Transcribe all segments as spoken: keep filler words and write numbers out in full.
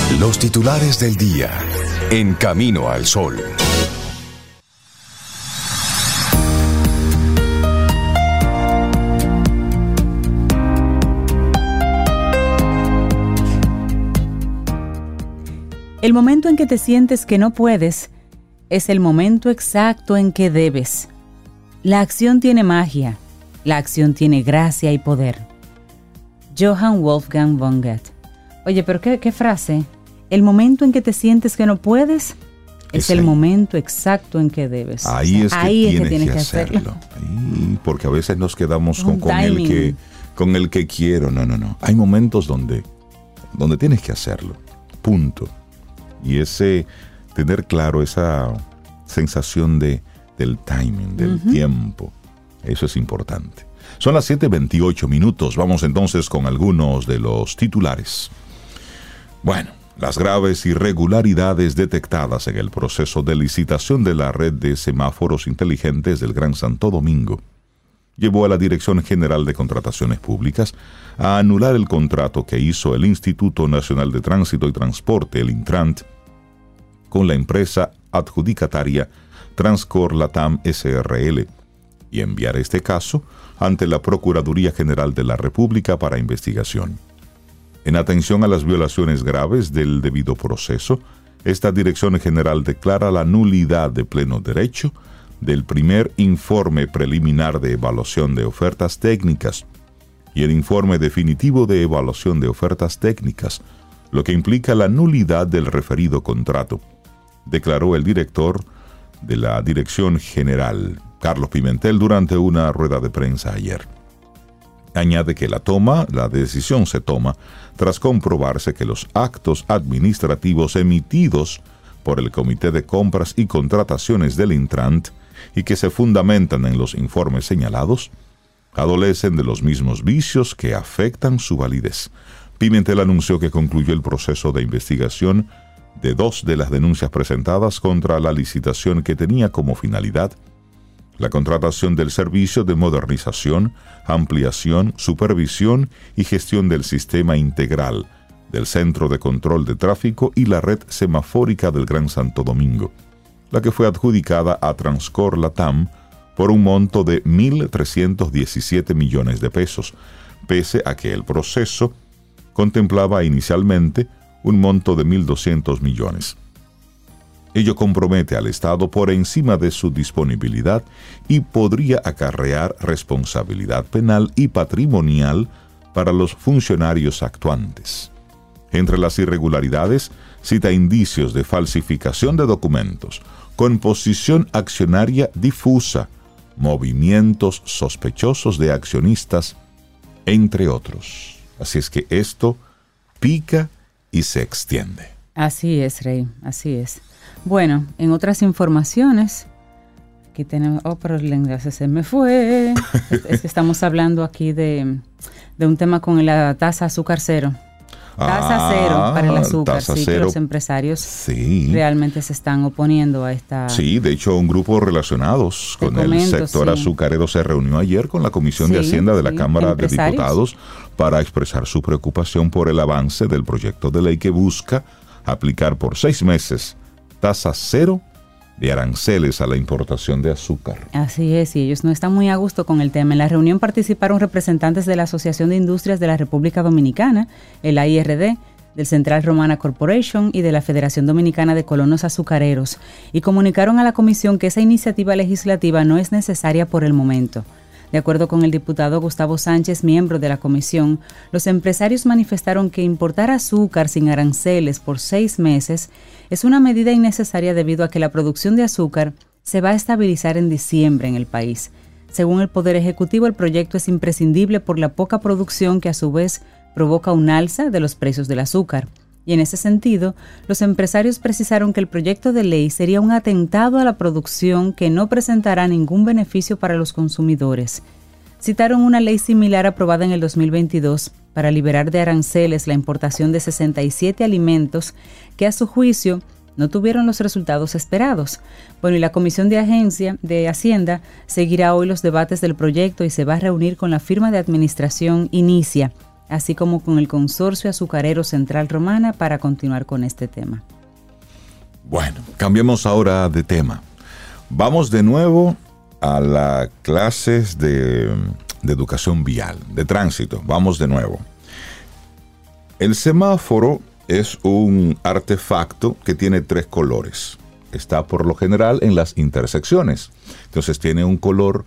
Los titulares del día en Camino al Sol. El momento en que te sientes que no puedes es el momento exacto en que debes. La acción tiene magia, la acción tiene gracia y poder. Johann Wolfgang von Goethe. Oye, pero qué, qué frase. El momento en que te sientes que no puedes es, es el momento exacto en que debes. Ahí es que, ahí tienes, es que tienes que que hacerlo. hacerlo. Ahí, porque a veces nos quedamos con, Un con el timing. que con el que quiero. No, no, no. Hay momentos donde, donde tienes que hacerlo. Punto. Y ese tener claro esa sensación de, del timing, del uh-huh. tiempo, eso es importante. Son las siete veintiocho minutos. Vamos entonces con algunos de los titulares. Bueno, las graves irregularidades detectadas en el proceso de licitación de la red de semáforos inteligentes del Gran Santo Domingo llevó a la Dirección General de Contrataciones Públicas a anular el contrato que hizo el Instituto Nacional de Tránsito y Transporte, el Intrant, con la empresa adjudicataria Transcor Latam S R L y enviar este caso ante la Procuraduría General de la República para investigación. En atención a las violaciones graves del debido proceso, esta Dirección General declara la nulidad de pleno derecho del primer informe preliminar de evaluación de ofertas técnicas y el informe definitivo de evaluación de ofertas técnicas, lo que implica la nulidad del referido contrato, declaró el director de la Dirección General, Carlos Pimentel, durante una rueda de prensa ayer. Añade que la toma, la decisión se toma tras comprobarse que los actos administrativos emitidos por el Comité de Compras y Contrataciones del Intrant y que se fundamentan en los informes señalados, adolecen de los mismos vicios que afectan su validez. Pimentel anunció que concluyó el proceso de investigación de dos de las denuncias presentadas contra la licitación que tenía como finalidad la contratación del servicio de modernización, ampliación, supervisión y gestión del sistema integral del Centro de Control de Tráfico y la red semafórica del Gran Santo Domingo, la que fue adjudicada a Transcor Latam por un monto de mil trescientos diecisiete millones de pesos, pese a que el proceso contemplaba inicialmente un monto de mil doscientos millones. Ello compromete al Estado por encima de su disponibilidad y podría acarrear responsabilidad penal y patrimonial para los funcionarios actuantes. Entre las irregularidades, cita indicios de falsificación de documentos, composición accionaria difusa, movimientos sospechosos de accionistas, entre otros. Así es que esto pica y se extiende. Así es, Rey, así es. Bueno, en otras informaciones, aquí tenemos, oh, pero el enlace se me fue. es, es que estamos hablando aquí de, de un tema con la tasa azúcar cero. Tasa ah, cero para el azúcar, sí, cero. Que los empresarios sí. realmente se están oponiendo a esta... Sí, de hecho un grupo relacionados con comento, el sector sí. azucarero se reunió ayer con la Comisión sí, de Hacienda de la sí. Cámara de Diputados para expresar su preocupación por el avance del proyecto de ley que busca aplicar por seis meses tasa cero de aranceles a la importación de azúcar. Así es, y ellos no están muy a gusto con el tema. En la reunión participaron representantes de la Asociación de Industrias de la República Dominicana, el A I R D, del Central Romana Corporation y de la Federación Dominicana de Colonos Azucareros, y comunicaron a la comisión que esa iniciativa legislativa no es necesaria por el momento. De acuerdo con el diputado Gustavo Sánchez, miembro de la comisión, los empresarios manifestaron que importar azúcar sin aranceles por seis meses es una medida innecesaria debido a que la producción de azúcar se va a estabilizar en diciembre en el país. Según el Poder Ejecutivo, el proyecto es imprescindible por la poca producción que a su vez provoca un alza de los precios del azúcar. Y en ese sentido, los empresarios precisaron que el proyecto de ley sería un atentado a la producción que no presentará ningún beneficio para los consumidores. Citaron una ley similar aprobada en el dos mil veintidós para liberar de aranceles la importación de sesenta y siete alimentos que a su juicio no tuvieron los resultados esperados. Bueno, y la Comisión de Agencia de Hacienda seguirá hoy los debates del proyecto y se va a reunir con la firma de administración Inicia, así como con el Consorcio Azucarero Central Romana para continuar con este tema. Bueno, cambiemos ahora de tema. Vamos de nuevo a las clases de, de educación vial, de tránsito. Vamos de nuevo. El semáforo es un artefacto que tiene tres colores. Está por lo general en las intersecciones. Entonces tiene un color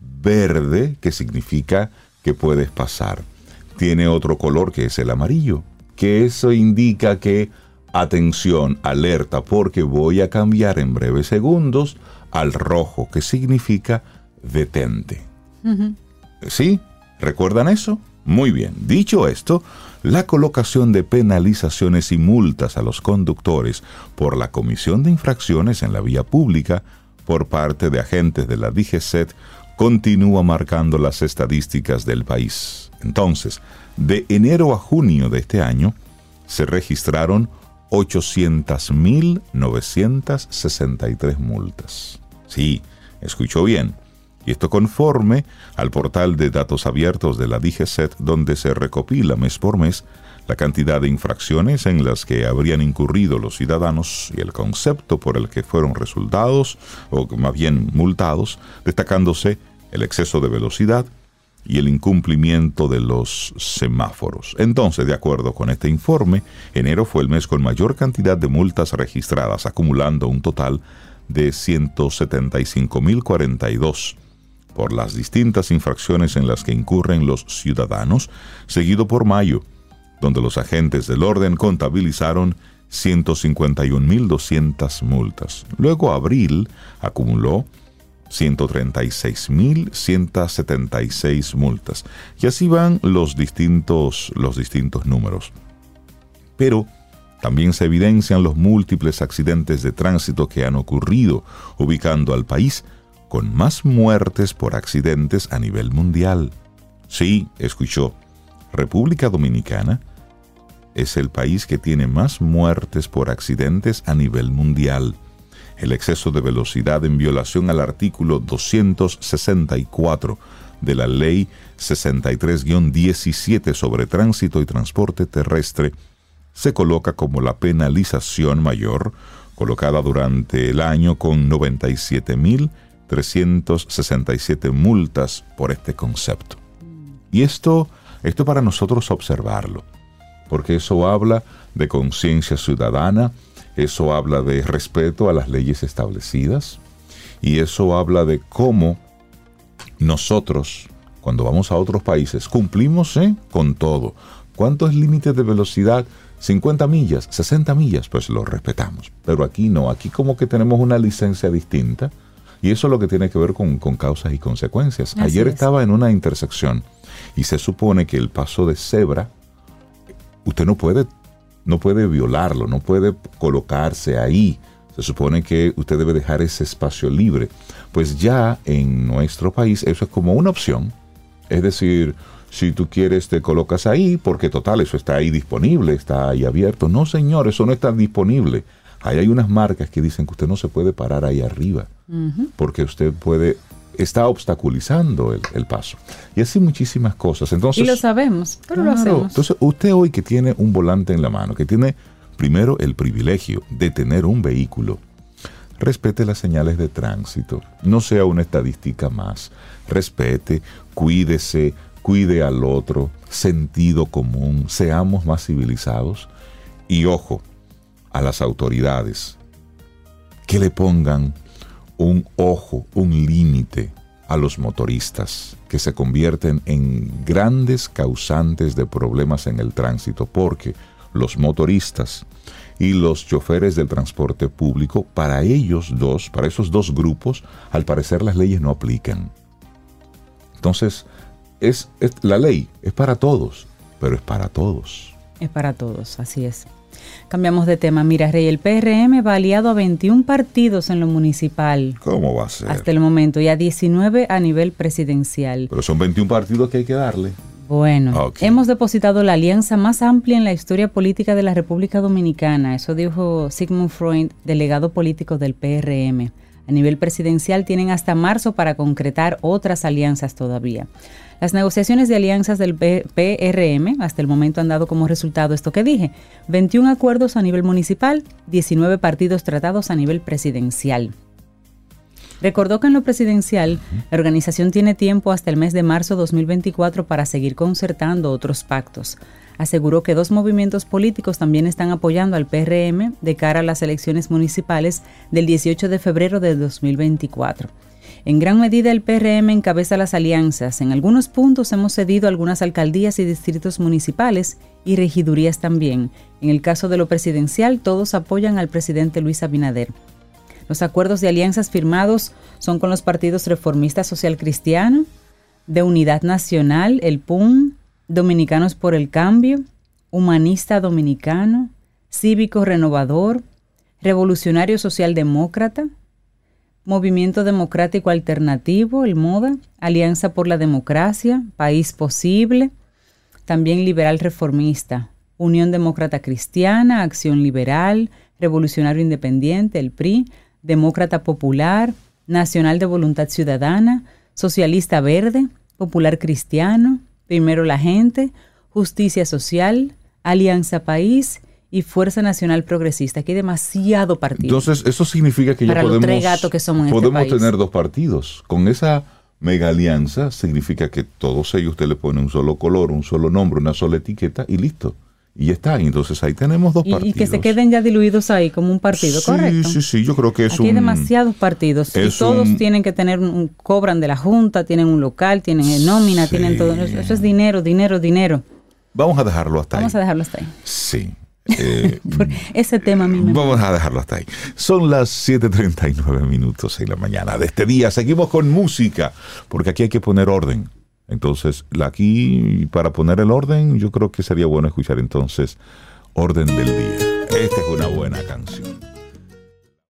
verde que significa que puedes pasar. Tiene otro color que es el amarillo, que eso indica que atención, alerta, porque voy a cambiar en breves segundos al rojo, que significa detente. Uh-huh. ¿Sí? ¿Recuerdan eso? Muy bien. Dicho esto, la colocación de penalizaciones y multas a los conductores por la comisión de infracciones en la vía pública por parte de agentes de la D G C E T continúa marcando las estadísticas del país. Entonces, de enero a junio de este año, se registraron ochocientas mil novecientas sesenta y tres multas. Sí, escuchó bien. Y esto conforme al portal de datos abiertos de la D G C E T, donde se recopila mes por mes la cantidad de infracciones en las que habrían incurrido los ciudadanos y el concepto por el que fueron resultados, o más bien multados, destacándose el exceso de velocidad y el incumplimiento de los semáforos. Entonces, de acuerdo con este informe, enero fue el mes con mayor cantidad de multas registradas, acumulando un total de ciento setenta y cinco mil cuarenta y dos por las distintas infracciones en las que incurren los ciudadanos, seguido por mayo, donde los agentes del orden contabilizaron ciento cincuenta y un mil doscientas multas. Luego abril acumuló ciento treinta y seis mil ciento setenta y seis multas. Y así van los distintos, los distintos números. Pero también se evidencian los múltiples accidentes de tránsito que han ocurrido, ubicando al país con más muertes por accidentes a nivel mundial. Sí, escuchó, República Dominicana es el país que tiene más muertes por accidentes a nivel mundial. El exceso de velocidad en violación al artículo doscientos sesenta y cuatro de la Ley sesenta y tres guión diecisiete sobre tránsito y transporte terrestre se coloca como la penalización mayor, colocada durante el año con noventa y siete mil trescientas sesenta y siete multas por este concepto. Y esto, esto para nosotros observarlo, porque eso habla de conciencia ciudadana, eso habla de respeto a las leyes establecidas, y eso habla de cómo nosotros, cuando vamos a otros países, cumplimos ¿eh? con todo. ¿Cuánto es el límite de velocidad? cincuenta millas, sesenta millas, pues lo respetamos. Pero aquí no, aquí como que tenemos una licencia distinta, y eso es lo que tiene que ver con, con causas y consecuencias. Así Ayer es. Estaba en una intersección, y se supone que el paso de cebra, usted no puede, no puede violarlo, no puede colocarse ahí. Se supone que usted debe dejar ese espacio libre. Pues ya en nuestro país eso es como una opción. Es decir, si tú quieres te colocas ahí, porque total, eso está ahí disponible, está ahí abierto. No, señor, eso no está disponible. Ahí hay unas marcas que dicen que usted no se puede parar ahí arriba, uh-huh. porque usted puede, está obstaculizando el, el paso. Y así muchísimas cosas. Entonces, y lo sabemos, pero claro, lo hacemos. Entonces, usted hoy que tiene un volante en la mano, que tiene primero el privilegio de tener un vehículo, respete las señales de tránsito, no sea una estadística más, respete, cuídese, cuide al otro, sentido común, seamos más civilizados. Y ojo, a las autoridades, que le pongan un ojo, un límite a los motoristas, que se convierten en grandes causantes de problemas en el tránsito, porque los motoristas y los choferes del transporte público, para ellos dos, para esos dos grupos, al parecer las leyes no aplican. Entonces, es, es la ley es para todos, pero es para todos. Es para todos, así es. Cambiamos de tema. Mira, Rey, el P R M va aliado a veintiún partidos en lo municipal. ¿Cómo va a ser? Hasta el momento, y a diecinueve a nivel presidencial. Pero son veintiún partidos que hay que darle. Bueno, okay. Hemos depositado la alianza más amplia en la historia política de la República Dominicana. Eso dijo Sigmund Freud, delegado político del P R M. A nivel presidencial tienen hasta marzo para concretar otras alianzas todavía. Las negociaciones de alianzas del P R M hasta el momento han dado como resultado esto que dije, veintiún acuerdos a nivel municipal, diecinueve partidos tratados a nivel presidencial. Recordó que en lo presidencial, la organización tiene tiempo hasta el mes de marzo dos mil veinticuatro para seguir concertando otros pactos. Aseguró que dos movimientos políticos también están apoyando al P R M de cara a las elecciones municipales del dieciocho de febrero de dos mil veinticuatro. En gran medida el P R M encabeza las alianzas. En algunos puntos hemos cedido algunas alcaldías y distritos municipales y regidurías también. En el caso de lo presidencial, todos apoyan al presidente Luis Abinader. Los acuerdos de alianzas firmados son con los partidos Reformista Social Cristiano, de Unidad Nacional, el P U M, Dominicanos por el Cambio, Humanista Dominicano, Cívico Renovador, Revolucionario Socialdemócrata, Movimiento Democrático Alternativo, el MODA, Alianza por la Democracia, País Posible, también Liberal Reformista, Unión Demócrata Cristiana, Acción Liberal, Revolucionario Independiente, el P R I, Demócrata Popular, Nacional de Voluntad Ciudadana, Socialista Verde, Popular Cristiano, Primero la Gente, Justicia Social, Alianza País y Fuerza Nacional Progresista. Aquí hay demasiado partido. Entonces, eso significa que ya para podemos, los tres gatos que somos en podemos este país. tener dos partidos. Con esa mega alianza significa que todos ellos usted le pone un solo color, un solo nombre, una sola etiqueta y listo. Y ya está. Y entonces ahí tenemos dos y, partidos. Y que se queden ya diluidos ahí como un partido, sí, ¿correcto? Sí, sí, yo creo que es Aquí un... hay demasiados partidos y todos un, tienen que tener, un, cobran de la Junta, tienen un local, tienen nómina, sí. tienen todo. Eso, eso es dinero, dinero, dinero. Vamos a dejarlo hasta Vamos ahí. Vamos a dejarlo hasta ahí. Sí. Eh, ese tema a mí me Vamos a dejarlo hasta ahí. Son las siete treinta y nueve minutos en la mañana de este día. Seguimos con música, porque aquí hay que poner orden. Entonces, aquí, para poner el orden, yo creo que sería bueno escuchar entonces Orden del Día. Esta es una buena canción.